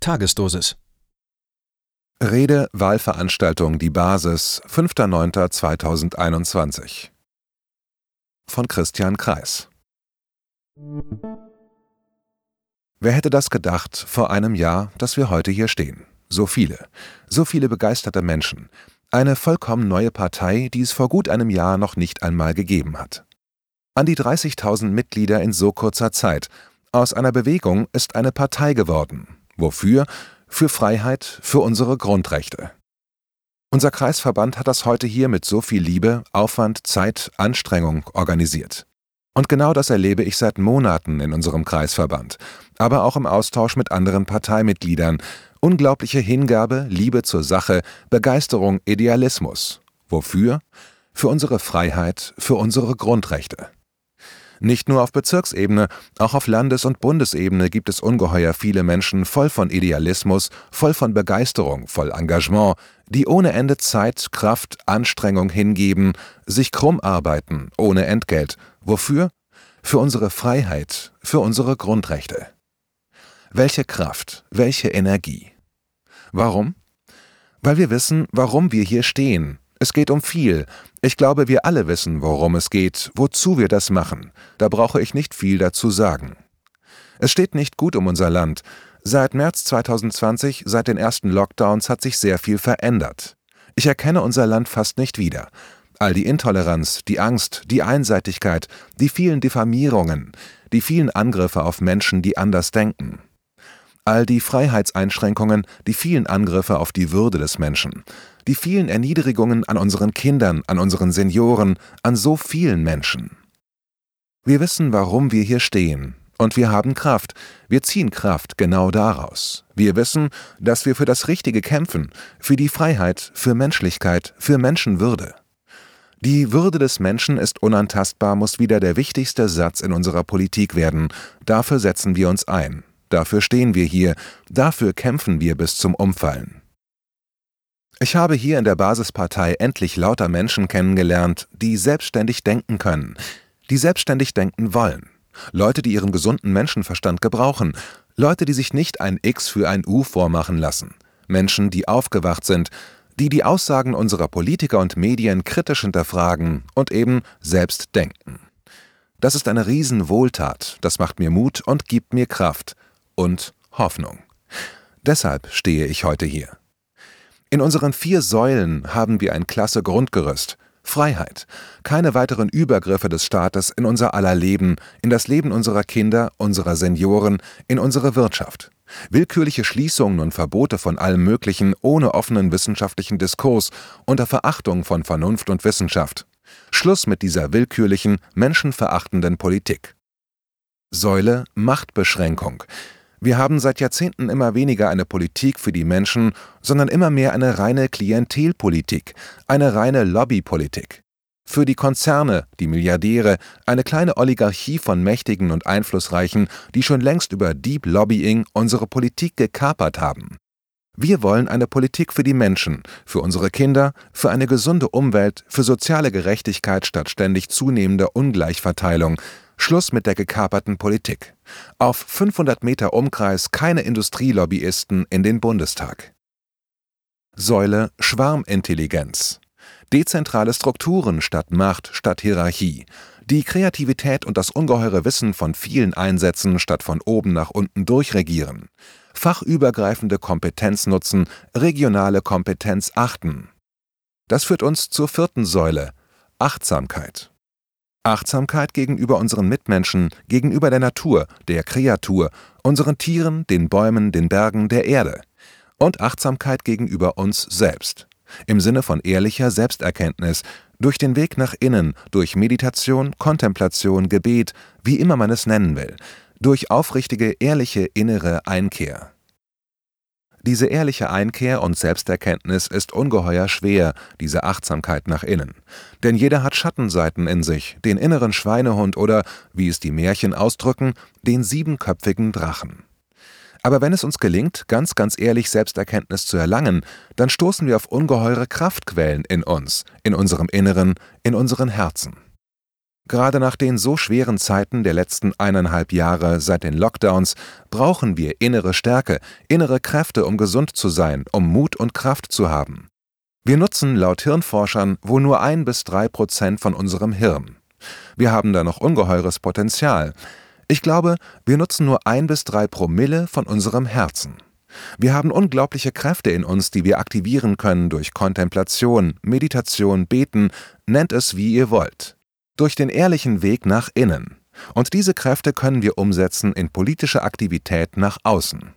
Tagesdosis. Rede Wahlveranstaltung Die Basis, 5.9.2021 von Christian Kreis. Wer hätte das gedacht vor einem Jahr, dass wir heute hier stehen? So viele begeisterte Menschen. Eine vollkommen neue Partei, die es vor gut einem Jahr noch nicht einmal gegeben hat. An die 30.000 Mitglieder in so kurzer Zeit. Aus einer Bewegung ist eine Partei geworden. Wofür? Für Freiheit, für unsere Grundrechte. Unser Kreisverband hat das heute hier mit so viel Liebe, Aufwand, Zeit, Anstrengung organisiert. Und genau das erlebe ich seit Monaten in unserem Kreisverband, aber auch im Austausch mit anderen Parteimitgliedern. Unglaubliche Hingabe, Liebe zur Sache, Begeisterung, Idealismus. Wofür? Für unsere Freiheit, für unsere Grundrechte. Nicht nur auf Bezirksebene, auch auf Landes- und Bundesebene gibt es ungeheuer viele Menschen voll von Idealismus, voll von Begeisterung, voll Engagement, die ohne Ende Zeit, Kraft, Anstrengung hingeben, sich krumm arbeiten, ohne Entgelt. Wofür? Für unsere Freiheit, für unsere Grundrechte. Welche Kraft, welche Energie. Warum? Weil wir wissen, warum wir hier stehen. Es geht um viel. Ich glaube, wir alle wissen, worum es geht, wozu wir das machen. Da brauche ich nicht viel dazu sagen. Es steht nicht gut um unser Land. Seit März 2020, seit den ersten Lockdowns, hat sich sehr viel verändert. Ich erkenne unser Land fast nicht wieder. All die Intoleranz, die Angst, die Einseitigkeit, die vielen Diffamierungen, die vielen Angriffe auf Menschen, die anders denken. All die Freiheitseinschränkungen, die vielen Angriffe auf die Würde des Menschen, die vielen Erniedrigungen an unseren Kindern, an unseren Senioren, an so vielen Menschen. Wir wissen, warum wir hier stehen, und wir haben Kraft, wir ziehen Kraft genau daraus. Wir wissen, dass wir für das Richtige kämpfen, für die Freiheit, für Menschlichkeit, für Menschenwürde. Die Würde des Menschen ist unantastbar, muss wieder der wichtigste Satz in unserer Politik werden. Dafür setzen wir uns ein. Dafür stehen wir hier, dafür kämpfen wir bis zum Umfallen. Ich habe hier in der Basispartei endlich lauter Menschen kennengelernt, die selbstständig denken können, die selbstständig denken wollen. Leute, die ihren gesunden Menschenverstand gebrauchen, Leute, die sich nicht ein X für ein U vormachen lassen. Menschen, die aufgewacht sind, die Aussagen unserer Politiker und Medien kritisch hinterfragen und eben selbst denken. Das ist eine Riesenwohltat, das macht mir Mut und gibt mir Kraft und Hoffnung. Deshalb stehe ich heute hier. In unseren 4 Säulen haben wir ein klasse Grundgerüst. Freiheit. Keine weiteren Übergriffe des Staates in unser aller Leben, in das Leben unserer Kinder, unserer Senioren, in unsere Wirtschaft. Willkürliche Schließungen und Verbote von allem Möglichen ohne offenen wissenschaftlichen Diskurs, unter Verachtung von Vernunft und Wissenschaft. Schluss mit dieser willkürlichen, menschenverachtenden Politik. Säule Machtbeschränkung. Wir haben seit Jahrzehnten immer weniger eine Politik für die Menschen, sondern immer mehr eine reine Klientelpolitik, eine reine Lobbypolitik. Für die Konzerne, die Milliardäre, eine kleine Oligarchie von Mächtigen und Einflussreichen, die schon längst über Deep Lobbying unsere Politik gekapert haben. Wir wollen eine Politik für die Menschen, für unsere Kinder, für eine gesunde Umwelt, für soziale Gerechtigkeit statt ständig zunehmender Ungleichverteilung. Schluss mit der gekaperten Politik. Auf 500 Meter Umkreis keine Industrielobbyisten in den Bundestag. Säule Schwarmintelligenz. Dezentrale Strukturen statt Macht, statt Hierarchie. Die Kreativität und das ungeheure Wissen von vielen einsetzen, statt von oben nach unten durchregieren. Fachübergreifende Kompetenz nutzen, regionale Kompetenz achten. Das führt uns zur 4. Säule, Achtsamkeit. Achtsamkeit gegenüber unseren Mitmenschen, gegenüber der Natur, der Kreatur, unseren Tieren, den Bäumen, den Bergen, der Erde. Und Achtsamkeit gegenüber uns selbst. Im Sinne von ehrlicher Selbsterkenntnis, durch den Weg nach innen, durch Meditation, Kontemplation, Gebet, wie immer man es nennen will, durch aufrichtige, ehrliche innere Einkehr. Diese ehrliche Einkehr und Selbsterkenntnis ist ungeheuer schwer, diese Achtsamkeit nach innen. Denn jeder hat Schattenseiten in sich, den inneren Schweinehund oder, wie es die Märchen ausdrücken, den 7-köpfigen Drachen. Aber wenn es uns gelingt, ganz ehrlich Selbsterkenntnis zu erlangen, dann stoßen wir auf ungeheure Kraftquellen in uns, in unserem Inneren, in unseren Herzen. Gerade nach den so schweren Zeiten der letzten 1,5 Jahre seit den Lockdowns brauchen wir innere Stärke, innere Kräfte, um gesund zu sein, um Mut und Kraft zu haben. Wir nutzen laut Hirnforschern wohl nur 1-3% von unserem Hirn. Wir haben da noch ungeheures Potenzial. Ich glaube, wir nutzen nur 1-3 Promille von unserem Herzen. Wir haben unglaubliche Kräfte in uns, die wir aktivieren können durch Kontemplation, Meditation, Beten, nennt es wie ihr wollt. Durch den ehrlichen Weg nach innen. Und diese Kräfte können wir umsetzen in politische Aktivität nach außen.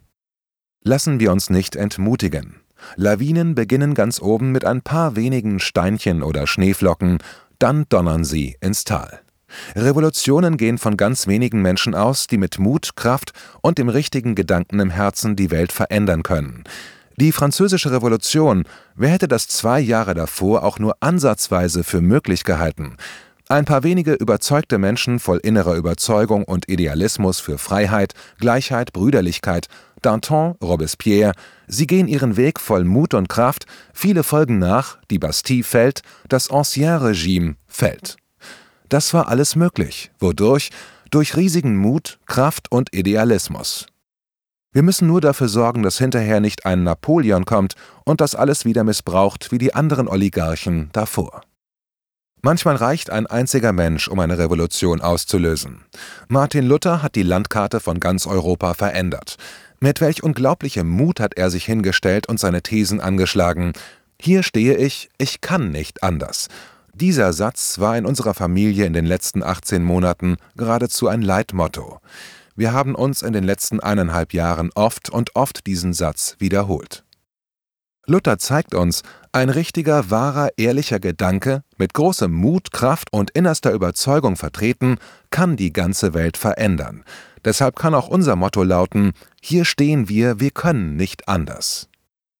Lassen wir uns nicht entmutigen. Lawinen beginnen ganz oben mit ein paar wenigen Steinchen oder Schneeflocken, dann donnern sie ins Tal. Revolutionen gehen von ganz wenigen Menschen aus, die mit Mut, Kraft und dem richtigen Gedanken im Herzen die Welt verändern können. Die Französische Revolution, wer hätte das 2 Jahre davor auch nur ansatzweise für möglich gehalten? Ein paar wenige überzeugte Menschen voll innerer Überzeugung und Idealismus für Freiheit, Gleichheit, Brüderlichkeit, Danton, Robespierre, sie gehen ihren Weg voll Mut und Kraft, viele folgen nach, die Bastille fällt, das Ancien Regime fällt. Das war alles möglich. Wodurch? Durch riesigen Mut, Kraft und Idealismus. Wir müssen nur dafür sorgen, dass hinterher nicht ein Napoleon kommt und das alles wieder missbraucht wie die anderen Oligarchen davor. Manchmal reicht ein einziger Mensch, um eine Revolution auszulösen. Martin Luther hat die Landkarte von ganz Europa verändert. Mit welch unglaublichem Mut hat er sich hingestellt und seine Thesen angeschlagen. Hier stehe ich kann nicht anders. Dieser Satz war in unserer Familie in den letzten 18 Monaten geradezu ein Leitmotto. Wir haben uns in den letzten 1,5 Jahren oft diesen Satz wiederholt. Luther zeigt uns, ein richtiger, wahrer, ehrlicher Gedanke, mit großem Mut, Kraft und innerster Überzeugung vertreten, kann die ganze Welt verändern. Deshalb kann auch unser Motto lauten: Hier stehen wir können nicht anders.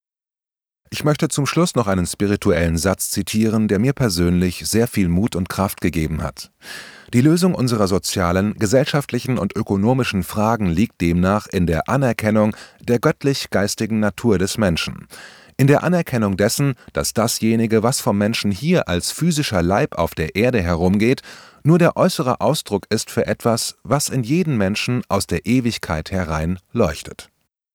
Ich möchte zum Schluss noch einen spirituellen Satz zitieren, der mir persönlich sehr viel Mut und Kraft gegeben hat. Die Lösung unserer sozialen, gesellschaftlichen und ökonomischen Fragen liegt demnach in der Anerkennung der göttlich-geistigen Natur des Menschen. In der Anerkennung dessen, dass dasjenige, was vom Menschen hier als physischer Leib auf der Erde herumgeht, nur der äußere Ausdruck ist für etwas, was in jedem Menschen aus der Ewigkeit herein leuchtet.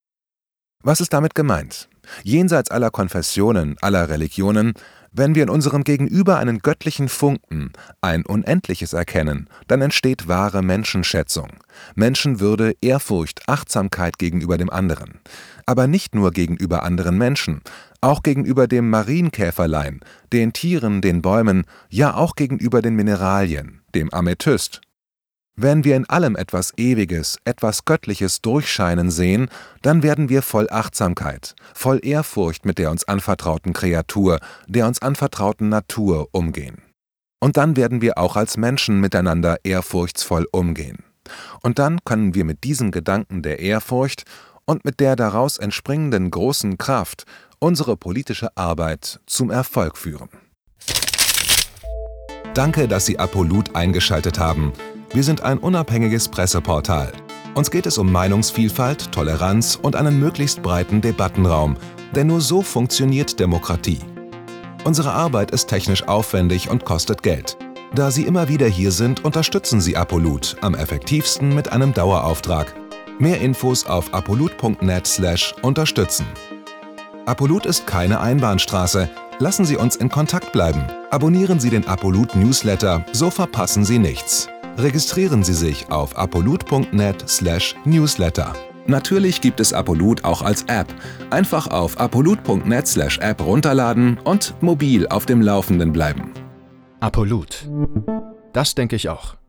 Was ist damit gemeint? Jenseits aller Konfessionen, aller Religionen, wenn wir in unserem Gegenüber einen göttlichen Funken, ein Unendliches erkennen, dann entsteht wahre Menschenschätzung, Menschenwürde, Ehrfurcht, Achtsamkeit gegenüber dem anderen. Aber nicht nur gegenüber anderen Menschen, auch gegenüber dem Marienkäferlein, den Tieren, den Bäumen, ja auch gegenüber den Mineralien, dem Amethyst. Wenn wir in allem etwas Ewiges, etwas Göttliches durchscheinen sehen, dann werden wir voll Achtsamkeit, voll Ehrfurcht mit der uns anvertrauten Kreatur, der uns anvertrauten Natur umgehen. Und dann werden wir auch als Menschen miteinander ehrfurchtsvoll umgehen. Und dann können wir mit diesem Gedanken der Ehrfurcht und mit der daraus entspringenden großen Kraft unsere politische Arbeit zum Erfolg führen. Danke, dass Sie Apollut eingeschaltet haben. Wir sind ein unabhängiges Presseportal. Uns geht es um Meinungsvielfalt, Toleranz und einen möglichst breiten Debattenraum, denn nur so funktioniert Demokratie. Unsere Arbeit ist technisch aufwendig und kostet Geld. Da Sie immer wieder hier sind, unterstützen Sie Apollut am effektivsten mit einem Dauerauftrag. Mehr Infos auf apollut.net/unterstützen. Apollut ist keine Einbahnstraße. Lassen Sie uns in Kontakt bleiben. Abonnieren Sie den Apollut Newsletter, so verpassen Sie nichts. Registrieren Sie sich auf apollut.net/newsletter. Natürlich gibt es Apollut auch als App. Einfach auf apollut.net/app runterladen und mobil auf dem Laufenden bleiben. Apollut. Das denke ich auch.